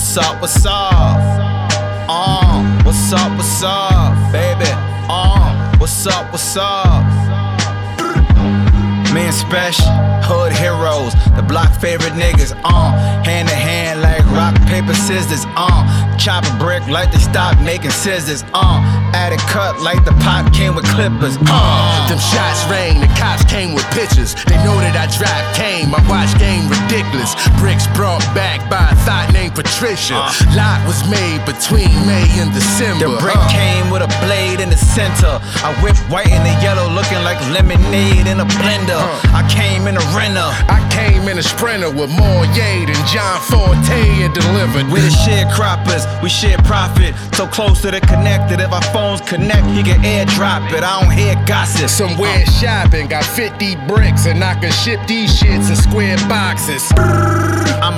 What's up, what's up? What's up, baby? What's up? Me and Special, hood heroes, the block favorite niggas, hand to hand like rock, paper, scissors, chop a brick like they stopped making scissors, add a cut like the pot came with clippers, Them shots rain, the cops came with pictures. They know that I drive cane, my watch game ridiculous. Bricks brought back by a thought named Patricia. Lot was made between May and December. The brick came with a blade in the center. I whipped white and the yellow looking like lemonade in a blender. I came in a Renner. I came in a Sprinter with more yay than John Forte had delivered. We the sharecroppers, we share profit. So close to the connected, if our phones connect, he can airdrop it. I don't hear gossip. Somewhere shopping, got 50 bricks, and I can ship these shits in square boxes. I'm